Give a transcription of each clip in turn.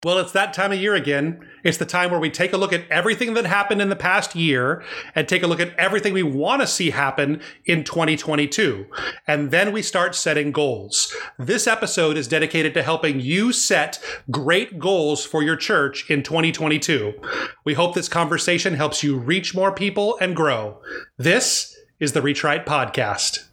Well, it's that time of year again. It's the time where we take a look at everything that happened in the past year and take a look at everything we want to see happen in 2022. And then we start setting goals. This episode is dedicated to helping you set great goals for your church in 2022. We hope this conversation helps you reach more people and grow. This is the Reach Right Podcast.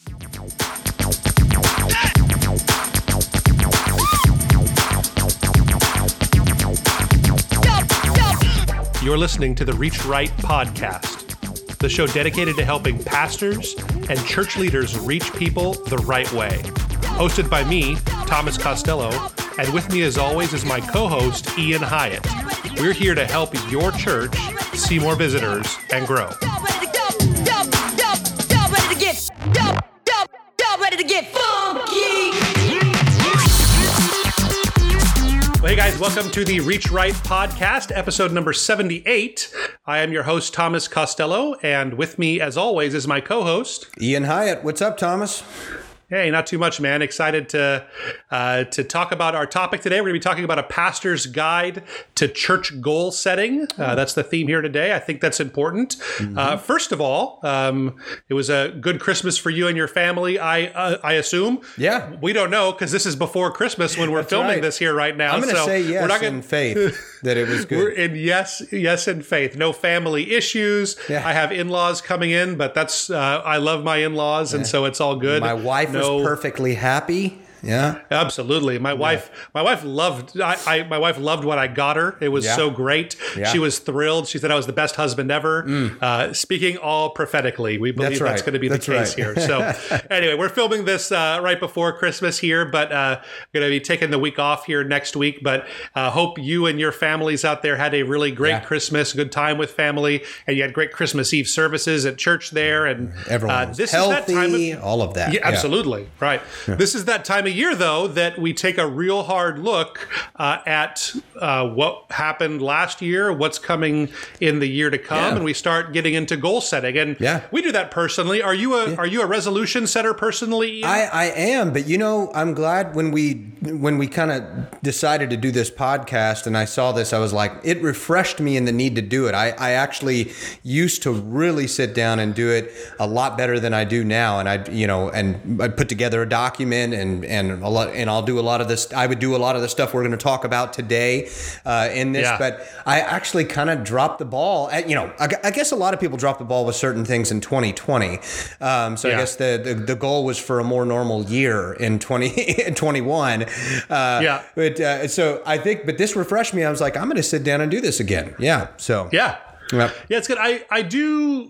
You're listening to the Reach Right Podcast, the show dedicated to helping pastors and church leaders reach people the right way. Hosted by me, Thomas Costello, and with me as always is my co-host, Ian Hyatt. We're here to help your church see more visitors and grow. Ready to get funky. Well, hey guys, welcome to the Reach Right Podcast, episode number 78. I am your host, Thomas Costello, and with me, as always, is my co-host, Ian Hyatt. What's up, Thomas? Hey, not too much, man. Excited to talk about our topic today. We're going to be talking about a pastor's guide to church goal setting. That's the theme here today. I think that's important. First of all, it was a good Christmas for you and your family, I assume. Yeah. We don't know because this is before Christmas when we're filming this here right now. I'm going to say yes we're not in faith that it was good. We're in yes in faith. No family issues. Yeah. I have in-laws coming in, but that's I love my in-laws, and so it's all good. My wife was perfectly happy. Yeah, absolutely. My wife loved. My wife loved what I got her. It was so great. Yeah. She was thrilled. She said I was the best husband ever. Speaking all prophetically, we believe that's going to be the case here. So, anyway, we're filming this right before Christmas here, but going to be taking the week off here next week. But hope you and your families out there had a really great Christmas, good time with family, and you had great Christmas Eve services at church there, and everyone was this healthy. Is that time all of that. Yeah, absolutely right. Yeah. This is that time of year, though, that we take a real hard look at what happened last year, what's coming in the year to come, and we start getting into goal setting. And we do that personally. Are you a resolution setter personally, Ian? I am, but I'm glad when we kind of decided to do this podcast and I saw this, I was like, it refreshed me in the need to do it. I actually used to really sit down and do it a lot better than I do now, and I put together a document and I'll do a lot of this. I would do a lot of the stuff we're going to talk about today in this, but I actually kind of dropped the ball. I guess a lot of people drop the ball with certain things in 2020. I guess the goal was for a more normal year in 2021. So I think, but this refreshed me. I was like, I'm going to sit down and do this again. Yeah. So yeah, it's good. I do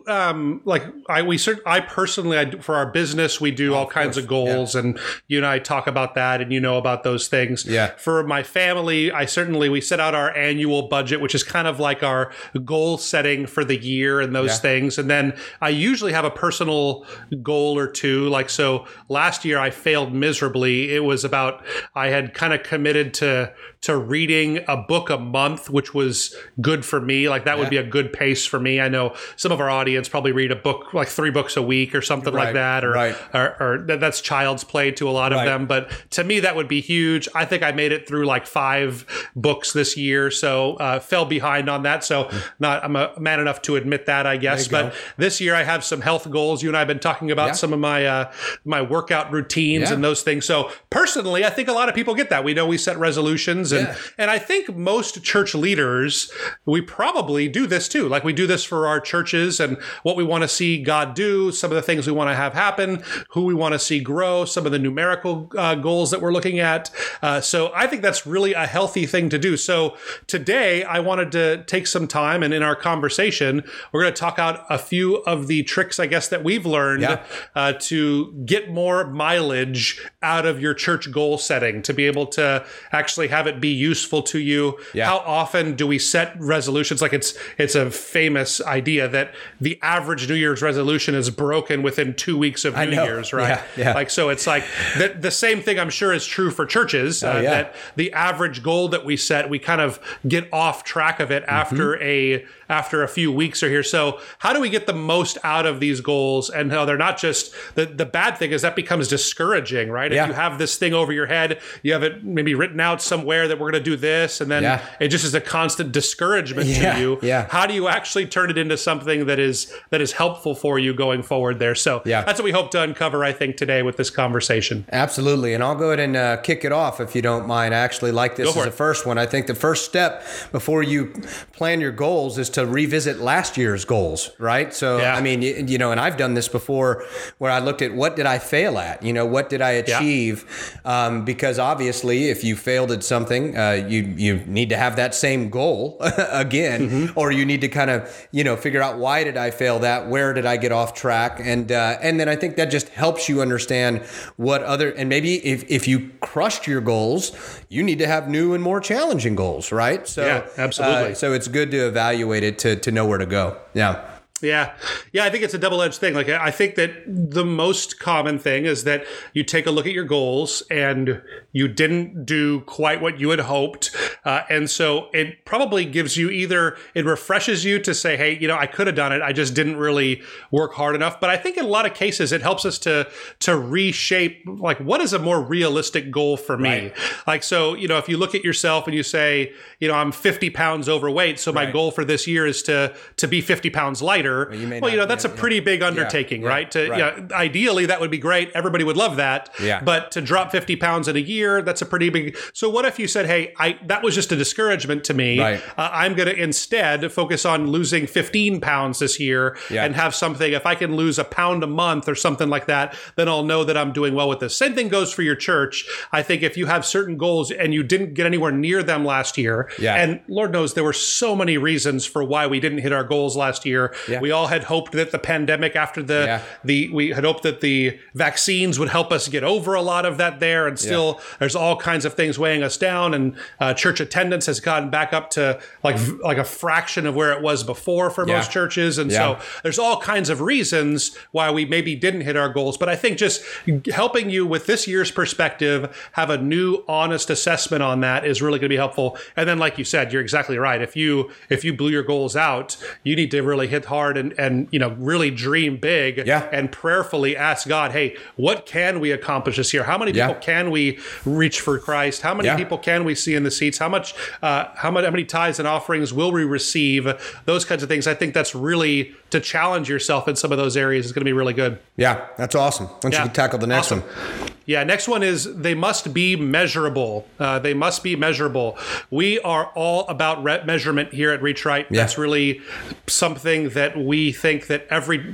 I personally for our business we do all kinds of goals, and you and I talk about that, and about those things. Yeah. For my family, we set out our annual budget, which is kind of like our goal setting for the year and those things, and then I usually have a personal goal or two. Like so, last year I failed miserably. It was about I had kind of committed to reading a book a month, which was good for me. Like that would be a good pace for me. I know some of our audience probably read a book, like 3 books a week or something like that, or that's child's play to a lot of them. But to me, that would be huge. I think I made it through like 5 books this year. So fell behind on that. So I'm a man enough to admit that, I guess. But this year I have some health goals. You and I have been talking about some of my my workout routines and those things. So personally, I think a lot of people get that. We know we set resolutions. And I think most church leaders, we probably do this too. Like we do this for our churches and what we want to see God do, some of the things we want to have happen, who we want to see grow, some of the numerical goals that we're looking at. So I think that's really a healthy thing to do. So today I wanted to take some time, and in our conversation, we're going to talk out a few of the tricks, I guess, that we've learned to get more mileage out of your church goal setting, to be able to actually have it be useful to you. How often do we set resolutions? Like it's a famous idea that the average New Year's resolution is broken within 2 weeks of New Year's, right? Yeah. Like, so it's like the same thing I'm sure is true for churches, that the average goal that we set, we kind of get off track of it after a few weeks or here. So how do we get the most out of these goals? And how they're not just, the bad thing is that becomes discouraging, right? If you have this thing over your head, you have it maybe written out somewhere that we're going to do this, and then it just is a constant discouragement to you. How do you actually turn it into something that is helpful for you going forward there? So that's what we hope to uncover, I think, today with this conversation. Absolutely. And I'll go ahead and kick it off if you don't mind. I actually like this as the first one. I think the first step before you plan your goals is to revisit last year's goals, right? So, I mean, you know, and I've done this before where I looked at what did I fail at? You know, what did I achieve? Because obviously, if you failed at something, you need to have that same goal again, or you need to kind of, you know, figure out why did I fail that? Where did I get off track? And then I think that just helps you understand what other, and maybe if you crushed your goals, you need to have new and more challenging goals, right? So, absolutely. So it's good to evaluate it to know where to go. Yeah. Yeah. I think it's a double-edged thing. Like, I think that the most common thing is that you take a look at your goals and you didn't do quite what you had hoped. And so it probably gives you it refreshes you to say, hey, you know, I could have done it. I just didn't really work hard enough. But I think in a lot of cases, it helps us to reshape, like, what is a more realistic goal for me? Right. Like, so, you know, if you look at yourself and you say, you know, I'm 50 pounds overweight, so my goal for this year is to be 50 pounds lighter. Well, you know, that's a pretty big undertaking, right? You know, ideally, that would be great. Everybody would love that. But to drop 50 pounds in a year, that's a pretty big. So what if you said, hey, that was just a discouragement to me. I'm going to instead focus on losing 15 pounds this year and have something. If I can lose a pound a month or something like that, then I'll know that I'm doing well with this. Same thing goes for your church. I think if you have certain goals and you didn't get anywhere near them last year, and Lord knows there were so many reasons for why we didn't hit our goals last year. We all had hoped that the pandemic after we had hoped that the vaccines would help us get over a lot of that there. And still there's all kinds of things weighing us down, and church attendance has gotten back up to like a fraction of where it was before for most churches. And so there's all kinds of reasons why we maybe didn't hit our goals. But I think just helping you with this year's perspective, have a new honest assessment on that is really going to be helpful. And then, like you said, you're exactly right. If you blew your goals out, you need to really hit hard and you know, really dream big and prayerfully ask God, hey, what can we accomplish this year? How many people can we reach for Christ? How many people can we see in the seats? How many tithes and offerings will we receive? Those kinds of things. I think that's really, to challenge yourself in some of those areas is going to be really good. Yeah, that's awesome. Why don't you tackle the next one? Yeah, next one is they must be measurable. They must be measurable. We are all about measurement here at Reach Right. That's really something that we think that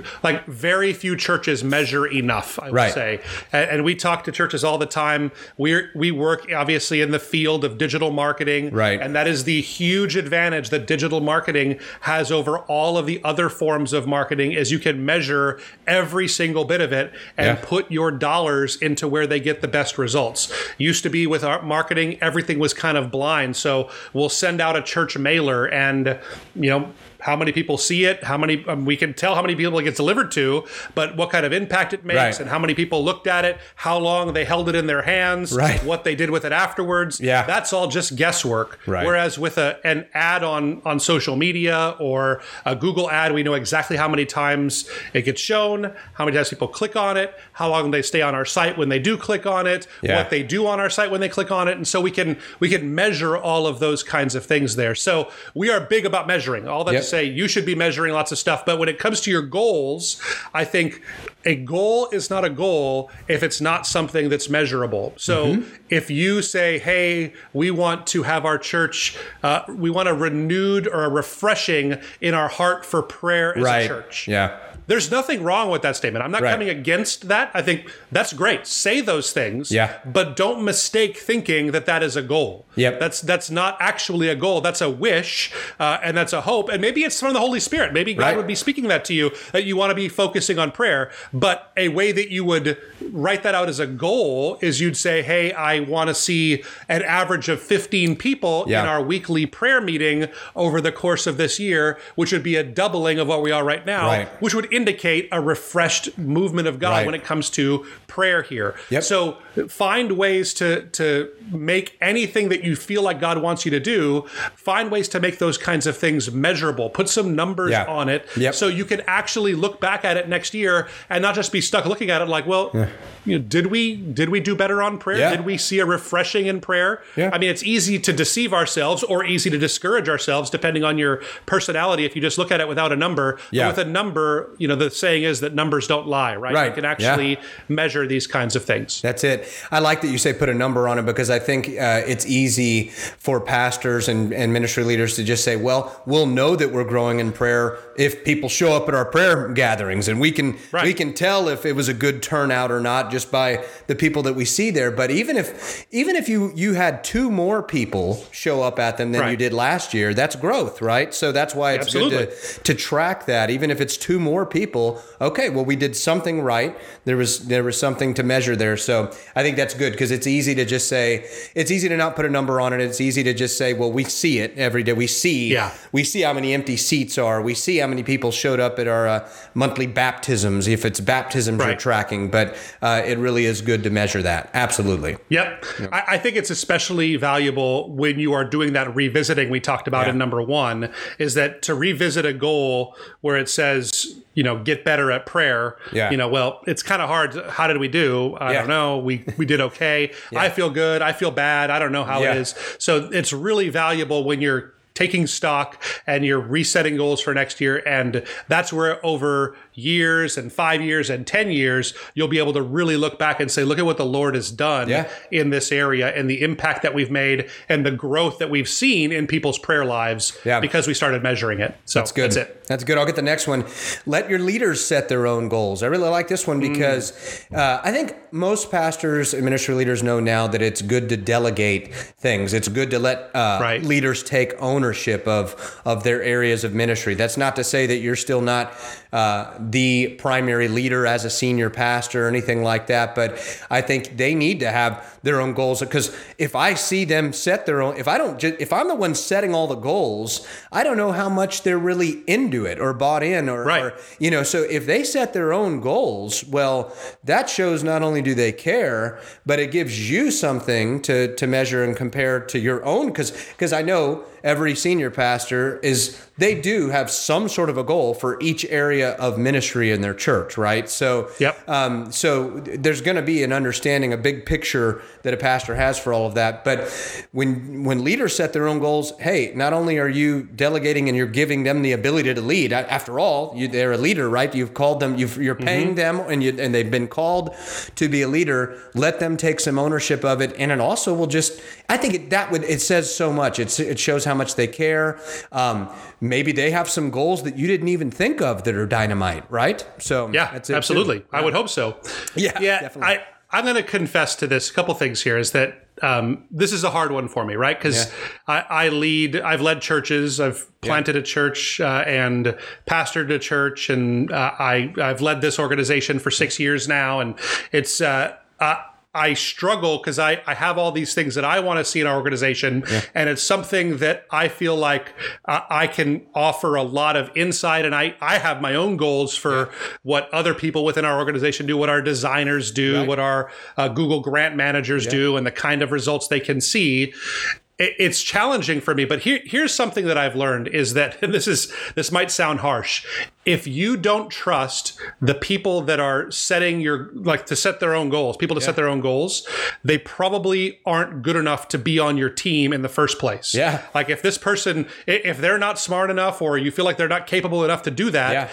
very few churches measure enough, I would say. And we talk to churches all the time. We work obviously in the field of digital marketing. And that is the huge advantage that digital marketing has over all of the other forms of marketing, is you can measure every single bit of it and put your dollars into where they get the best results. Used to be with our marketing, everything was kind of blind. So we'll send out a church mailer and, you know, how many people see it, how many, we can tell how many people it gets delivered to, but what kind of impact it makes and how many people looked at it, how long they held it in their hands, what they did with it afterwards. That's all just guesswork. Whereas with an ad on social media or a Google ad, we know exactly how many times it gets shown, how many times people click on it, how long they stay on our site when they do click on it, what they do on our site when they click on it. And so we can measure all of those kinds of things there. So we are big about measuring. All that to say, you should be measuring lots of stuff. But when it comes to your goals, I think a goal is not a goal if it's not something that's measurable. So if you say, hey, we want to have our church, we want a renewed or a refreshing in our heart for prayer as a church. there's nothing wrong with that statement. I'm not Right. coming against that. I think that's great. Say those things, Yeah. but don't mistake thinking that that is a goal. Yep. That's not actually a goal. That's a wish, and that's a hope. And maybe it's from the Holy Spirit. Maybe God Right. would be speaking that to you, that you want to be focusing on prayer. But a way that you would write that out as a goal is you'd say, hey, I want to see an average of 15 people Yeah. in our weekly prayer meeting over the course of this year, which would be a doubling of what we are right now, Right. which would indicate a refreshed movement of God Right. when it comes to prayer here. Yep. So find ways to make anything that you feel like God wants you to do, find ways to make those kinds of things measurable. Put some numbers Yeah. on it Yep. so you can actually look back at it next year and not just be stuck looking at it like, well, did we do better on prayer? Yeah. Did we see a refreshing in prayer? Yeah. I mean, it's easy to deceive ourselves or easy to discourage ourselves depending on your personality if you just look at it without a number. Yeah. But with a number, the saying is that numbers don't lie, right? Right. You can actually measure these kinds of things. That's it. I like that you say put a number on it, because I think it's easy for pastors and ministry leaders to just say, well, we'll know that we're growing in prayer if people show up at our prayer gatherings, and we can tell if it was a good turnout or not just by the people that we see there. But even if you had 2 more people show up at them than Right. you did last year, that's growth, right? So that's why it's Absolutely. good to track that. Even if it's 2 more people, okay, well, we did something right. There was something to measure there. So I think that's good, because it's easy to just say, it's easy to not put a number on it. It's easy to just say, well, we see it every day. We see how many empty seats are. We see how many people showed up at our monthly baptisms, if it's baptisms you're Right. tracking. But it really is good to measure that. Absolutely. Yep. I think it's especially valuable when you are doing that revisiting we talked about in number 1, is that to revisit a goal where it says, get better at prayer. Yeah. Well, it's kind of hard. How did we do? I don't know. We did okay. I feel good. I feel bad. I don't know how it is. So it's really valuable when you're taking stock and you're resetting goals for next year. And that's where over years and 5 years and 10 years, you'll be able to really look back and say, look at what the Lord has done in this area and the impact that we've made and the growth that we've seen in people's prayer lives because we started measuring it. So that's good. That's it. That's good. I'll get the next one. Let your leaders set their own goals. I really like this one because I think most pastors and ministry leaders know now that it's good to delegate things. It's good to let leaders take ownership of their areas of ministry. That's not to say that you're still not the primary leader as a senior pastor or anything like that, but I think they need to have their own goals, because if I see them set their own, if I'm the one setting all the goals, I don't know how much they're really into it or bought in or so if they set their own goals, well, that shows not only do they care, but it gives you something to measure and compare to your own, because I know every senior pastor they do have some sort of a goal for each area of ministry in their church, right? So, so there's going to be an understanding, a big picture that a pastor has for all of that. But when leaders set their own goals, hey, not only are you delegating and you're giving them the ability to lead. After all, they're a leader, right? You've called them, you're paying them, and they've been called to be a leader. Let them take some ownership of it, and it also will just. I think it says so much. It shows how much they care. Maybe they have some goals that you didn't even think of that are dynamite, right? So that's it absolutely. too. I would hope so. Yeah, definitely. I'm going to confess to this. A couple things here is that this is a hard one for me, right? Because I've led churches. I've planted a church and pastored a church, and I've led this organization for 6 years now, and it's. I struggle because I have all these things that I want to see in our organization, and it's something that I feel like I can offer a lot of insight, and I have my own goals for what other people within our organization do, what our designers do, what our Google grant managers do, and the kind of results they can see. It's challenging for me, but here's something that I've learned is that, and this might sound harsh, if you don't trust the people that are to set their own goals, to set their own goals, they probably aren't good enough to be on your team in the first place. Yeah. Like if this person, if they're not smart enough, or you feel like they're not capable enough to do that,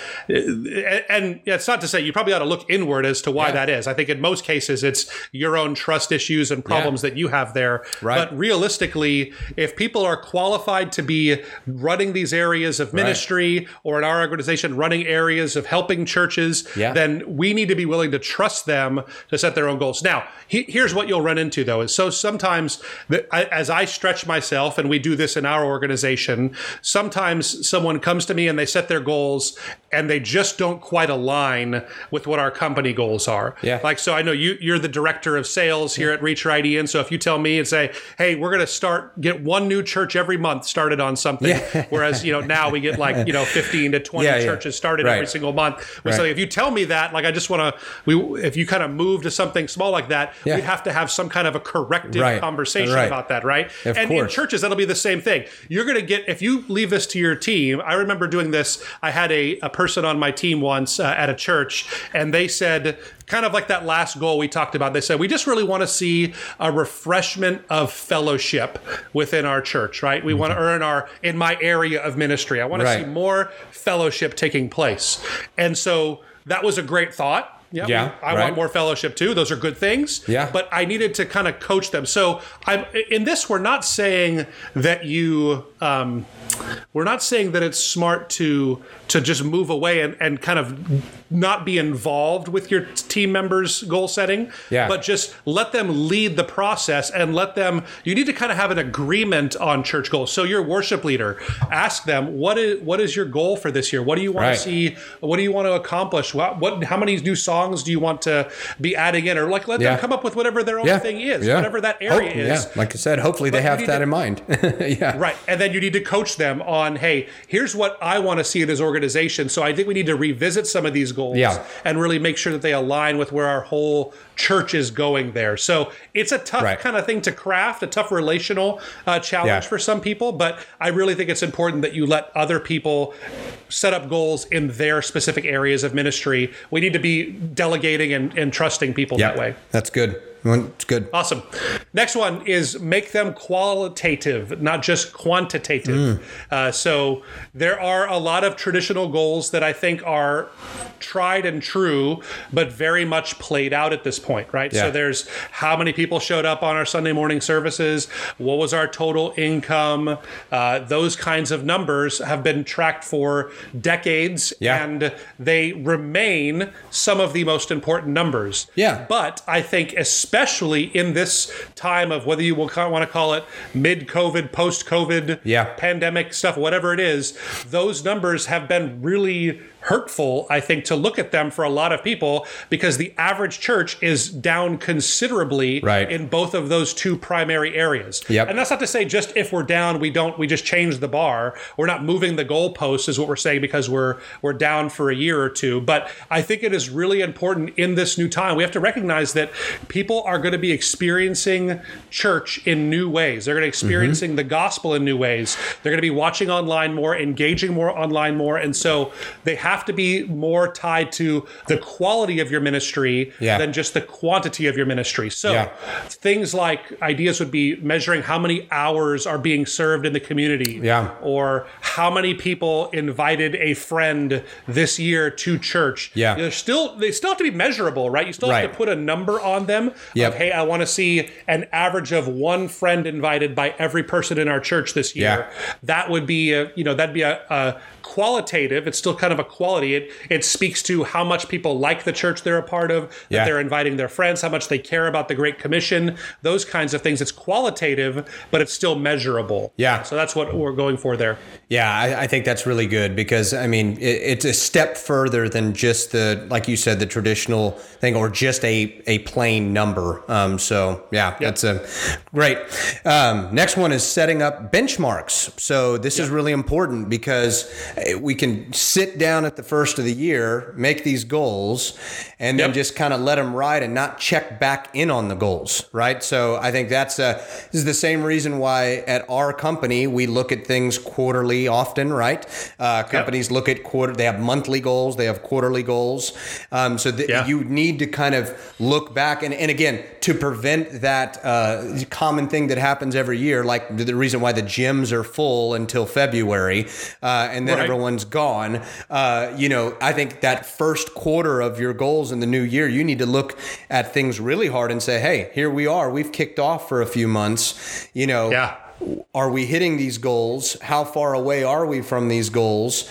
and it's not to say you probably ought to look inward as to why that is. I think in most cases it's your own trust issues and problems that you have there. Right. But realistically, if people are qualified to be running these areas of ministry or in our organization running areas, of helping churches, then we need to be willing to trust them to set their own goals. Now, here's what you'll run into, though, is so sometimes as I stretch myself, and we do this in our organization, sometimes someone comes to me and they set their goals and they just don't quite align with what our company goals are. Like, so I know you're the director of sales here at Reach Your ID. And so if you tell me and say, hey, we're going to get one new church every month started on something, whereas, now we get 15 to 20 churches started every single month. So if you tell me that, like, I just want to, if you kind of move to something small like that, we'd have to have some kind of a corrective conversation about that, right? And in churches, that'll be the same thing. You're going to get, if you leave this to your team, I remember doing this, I had a person on my team once at a church, and they said, kind of like that last goal we talked about, they said, we just really want to see a refreshment of fellowship within our church, right? We want to earn in my area of ministry, I want to see more fellowship taking place. And so that was a great thought. I want more fellowship too. Those are good things. But I needed to kind of coach them. So in this, we're not saying that we're not saying that it's smart to just move away and kind of not be involved with your team members' goal setting, but just let them lead the process and you need to kind of have an agreement on church goals. So your worship leader, ask them, what is your goal for this year? What do you want to see? What do you want to accomplish? How many new songs do you want to be adding in? Or let them come up with whatever their own thing is, whatever that area is. Like I said, hopefully they have that in mind. Right. And then you need to coach them on, hey, here's what I want to see in this organization. So I think we need to revisit some of these goals and really make sure that they align with where our whole church is going there. So it's a tough kind of thing to craft, a tough relational challenge for some people. But I really think it's important that you let other people set up goals in their specific areas of ministry. We need to be delegating and trusting people that way. That's good. It's good. Awesome. Next one is make them qualitative, not just quantitative. So there are a lot of traditional goals that I think are tried and true, but very much played out at this point, right? So there's how many people showed up on our Sunday morning services, what was our total income, those kinds of numbers have been tracked for decades, and they remain some of the most important numbers. But I think especially in this time of whether you will want to call it mid-COVID, post-COVID, pandemic stuff, whatever it is, those numbers have been really hurtful, I think, to look at them for a lot of people because the average church is down considerably in both of those two primary areas. And that's not to say just if we're down, we just change the bar. We're not moving the goalposts is what we're saying because we're down for a year or two. But I think it is really important in this new time. We have to recognize that people are going to be experiencing church in new ways. They're going to be experiencing the gospel in new ways. They're going to be watching online more, engaging more online more. And so they have to be more tied to the quality of your ministry than just the quantity of your ministry. So things like ideas would be measuring how many hours are being served in the community, or how many people invited a friend this year to church. They still have to be measurable, right? You still have to put a number on them. Of, hey, I want to see an average of one friend invited by every person in our church this year. That would be that'd be a qualitative. It's still kind of a quality. It speaks to how much people like the church they're a part of, that they're inviting their friends, how much they care about the Great Commission, those kinds of things. It's qualitative, but it's still measurable. So that's what we're going for there. I think that's really good because, I mean, it's a step further than just like you said, the traditional thing or just a plain number. That's a great. Next one is setting up benchmarks. So this is really important because we can sit down at the first of the year, make these goals, and then just kind of let them ride and not check back in on the goals, right? So I think this is the same reason why at our company, we look at things quarterly often, right? Companies look at they have monthly goals, they have quarterly goals. You need to kind of look back and again, to prevent that common thing that happens every year, like the reason why the gyms are full until February, and then everyone's gone. I think that first quarter of your goals in the new year, you need to look at things really hard and say, hey, here we are. We've kicked off for a few months. are we hitting these goals? How far away are we from these goals?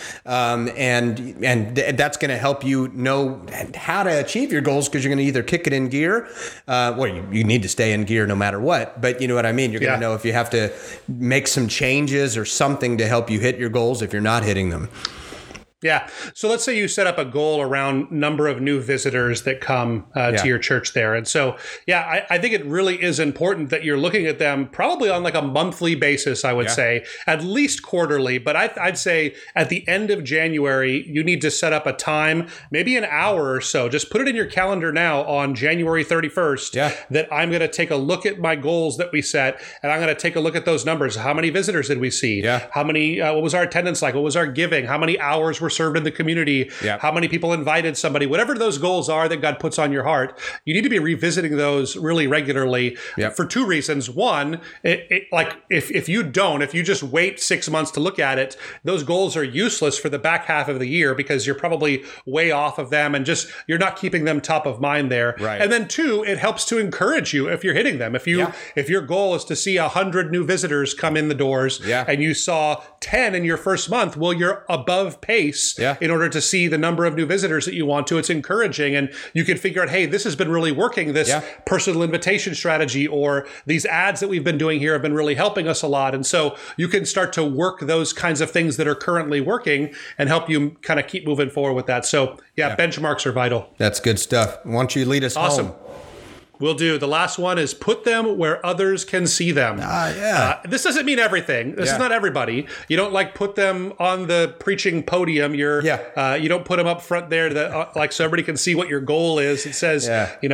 That's going to help you know how to achieve your goals, because you're going to either kick it in gear. Well, you need to stay in gear no matter what, but you know what I mean? You're going to know if you have to make some changes or something to help you hit your goals if you're not hitting them. Yeah. So let's say you set up a goal around number of new visitors that come to your church there. And so, I think it really is important that you're looking at them probably on like a monthly basis, I would say, at least quarterly. But I'd say at the end of January, you need to set up a time, maybe an hour or so. Just put it in your calendar now on January 31st that I'm going to take a look at my goals that we set, and I'm going to take a look at those numbers. How many visitors did we see? How many, what was our attendance like? What was our giving? How many hours were served in the community? How many people invited somebody? Whatever those goals are that God puts on your heart, you need to be revisiting those really regularly for two reasons. One, like if you just wait 6 months to look at it, those goals are useless for the back half of the year because you're probably way off of them and just you're not keeping them top of mind there. And then two, it helps to encourage you if you're hitting them. If your goal is to see 100 new visitors come in the doors and you saw 10 in your first month, well, you're above pace in order to see the number of new visitors that you want to. It's encouraging, and you can figure out, hey, this has been really working. This personal invitation strategy or these ads that we've been doing here have been really helping us a lot. And so you can start to work those kinds of things that are currently working and help you kind of keep moving forward with that. So benchmarks are vital. That's good stuff. Why don't you lead us home? Will do. The last one is put them where others can see them. This doesn't mean everything. This is not everybody. You don't like put them on the preaching podium. You don't put them up front there that so everybody can see what your goal is. It says,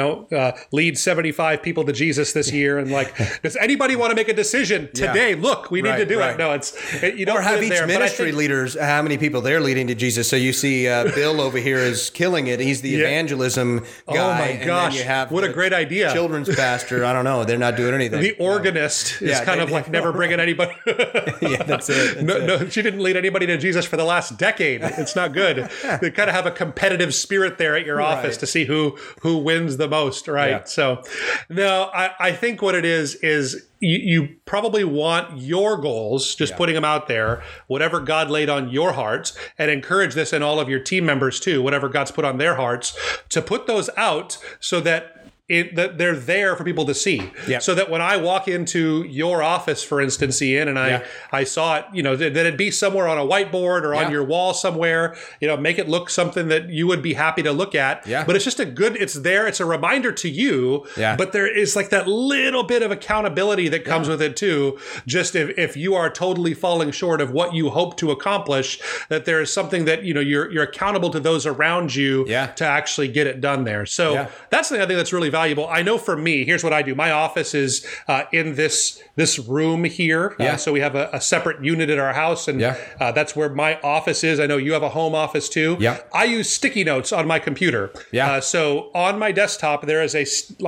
lead 75 people to Jesus this year. And does anybody want to make a decision today? Look, we need to do it. No, you don't. Or have each ministry leaders, how many people they're leading to Jesus. So you see Bill over here is killing it. He's the evangelism guy. Oh my gosh. What a great idea. Children's pastor, I don't know. They're not doing anything. The organist is kind of like never bringing anybody. That's it. No, she didn't lead anybody to Jesus for the last decade. It's not good. They kind of have a competitive spirit there at your office to see who wins the most, right? Yeah. So, no, I think what it is you probably want your goals, just putting them out there, whatever God laid on your heart, and encourage this in all of your team members too, whatever God's put on their hearts, to put those out so that that they're there for people to see. So that when I walk into your office, for instance, Ian, and I saw it, that it'd be somewhere on a whiteboard or on your wall somewhere, make it look something that you would be happy to look at. But it's just it's there. It's a reminder to you, but there is like that little bit of accountability that comes with it too. Just if you are totally falling short of what you hope to accomplish, that there is something that, you're accountable to those around you to actually get it done there. So that's the thing I think that's really valuable. I know for me, here's what I do. My office is in this room here. So we have a separate unit at our house, and that's where my office is. I know you have a home office too. I use sticky notes on my computer. So on my desktop, there is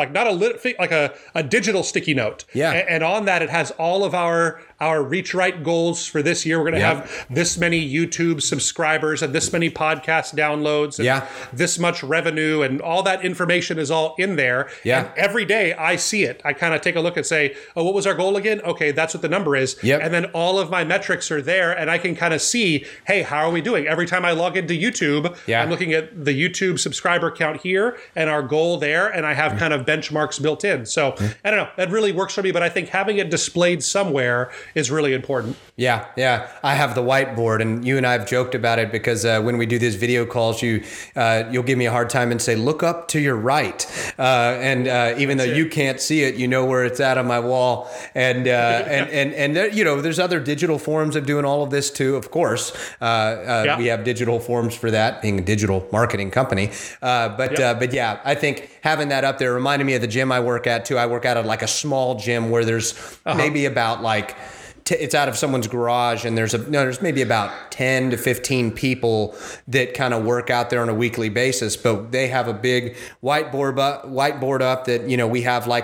a digital sticky note. And on that, it has all of our Reach Right goals for this year. We're going to have this many YouTube subscribers and this many podcast downloads and this much revenue, and all that information is all in there. And every day I see it. I kind of take a look and say, oh, what was our goal again? Okay, that's what the number is. And then all of my metrics are there, and I can kind of see, hey, how are we doing? Every time I log into YouTube, I'm looking at the YouTube subscriber count here and our goal there, and I have kind of benchmarks built in. So I don't know, that really works for me, but I think having it displayed somewhere is really important. I have the whiteboard, and you and I have joked about it because when we do these video calls, you'll give me a hard time and say, look up to your right. And even though you can't see it, you know where it's at on my wall. And there, there's other digital forms of doing all of this too. Of course, we have digital forms for that, being a digital marketing company. But I think having that up there reminded me of the gym I work at too. I work out at like a small gym where there's maybe about it's out of someone's garage, and there's maybe about 10 to 15 people that kind of work out there on a weekly basis, but they have a big whiteboard up that, we have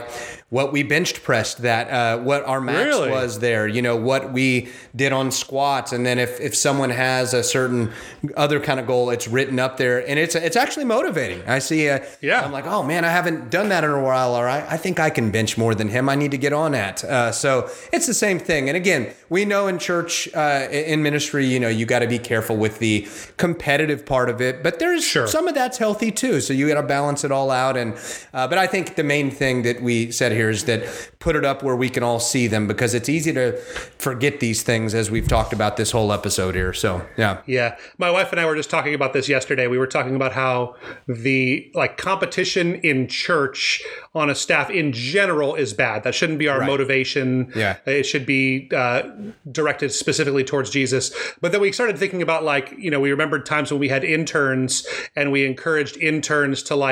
what we benched pressed, that what our max was there, what we did on squats. And then if someone has a certain other kind of goal, it's written up there, and it's actually motivating. I see I'm like, oh man, I haven't done that in a while, or I think I can bench more than him. I need to get on that. So it's the same thing. And again, we know in church, in ministry, you got to be careful with the competitive part of it, but there's some of that's healthy too. So you got to balance it all out. And but I think the main thing that we said here is that put it up where we can all see them, because it's easy to forget these things, as we've talked about this whole episode here. So yeah. My wife and I were just talking about this yesterday. We were talking about how the competition in church on a staff in general is bad. That shouldn't be our motivation. Yeah, it should be directed specifically towards Jesus. But then we started thinking about we remembered times when we had interns, and we encouraged interns to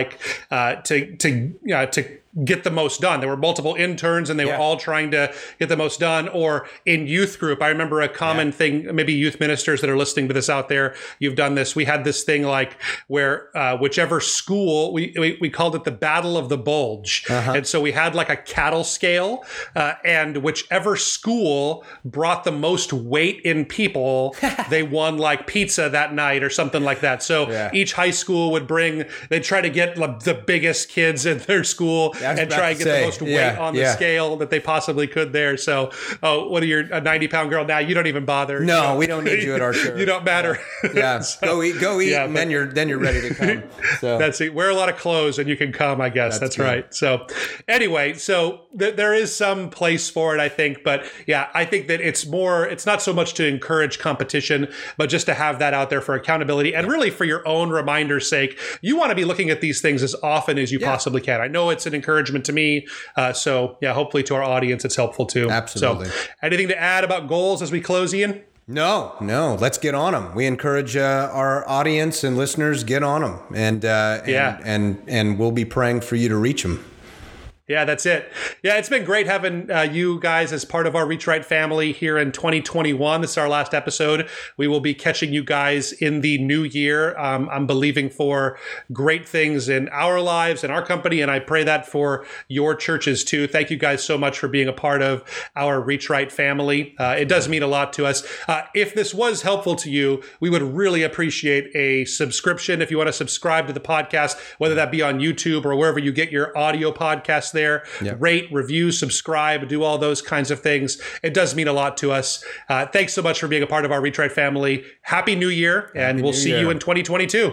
to get the most done. There were multiple interns, and they were all trying to get the most done. Or in youth group, I remember a common thing, maybe youth ministers that are listening to this out there, you've done this. We had this thing where whichever school, we called it the Battle of the Bulge. And so we had a cattle scale, and whichever school brought the most weight in people, they won pizza that night or something like that. So each high school they'd try to get the biggest kids in their school and try and get the most weight on the scale that they possibly could there. So, what are you, a 90-pound girl now? You don't even bother. No, we don't need you at our church. You don't matter. Yeah. Go eat, and then you're ready to come. So. That's it. Wear a lot of clothes and you can come, I guess. That's right. So anyway, there is some place for it, I think. But yeah, I think that it's not so much to encourage competition, but just to have that out there for accountability and really for your own reminder's sake. You want to be looking at these things as often as you possibly can. I know it's an encouragement to me. Hopefully to our audience, it's helpful too. Absolutely. So, anything to add about goals as we close, Ian? No. Let's get on them. We encourage our audience and listeners, get on them, and we'll be praying for you to reach them. Yeah, that's it. Yeah, it's been great having you guys as part of our Reach Right family here in 2021. This is our last episode. We will be catching you guys in the new year. I'm believing for great things in our lives and our company, and I pray that for your churches too. Thank you guys so much for being a part of our Reach Right family. It does mean a lot to us. If this was helpful to you, we would really appreciate a subscription. If you want to subscribe to the podcast, whether that be on YouTube or wherever you get your audio podcasts there, rate, review, subscribe, do all those kinds of things. It does mean a lot to us. Thanks so much for being a part of our Reach Right family. Happy New Year, and we'll see you in 2022.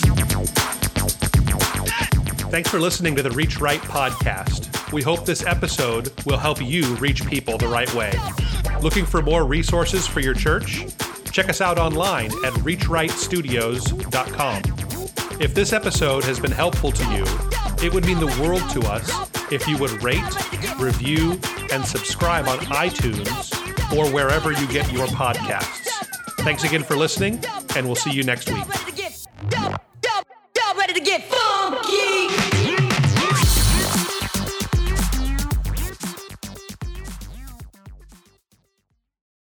Thanks for listening to the Reach Right podcast. We hope this episode will help you reach people the right way. Looking for more resources for your church? Check us out online at reachrightstudios.com. If this episode has been helpful to you, it would mean the world to us if you would rate, review, and subscribe on iTunes or wherever you get your podcasts. Thanks again for listening, and we'll see you next week.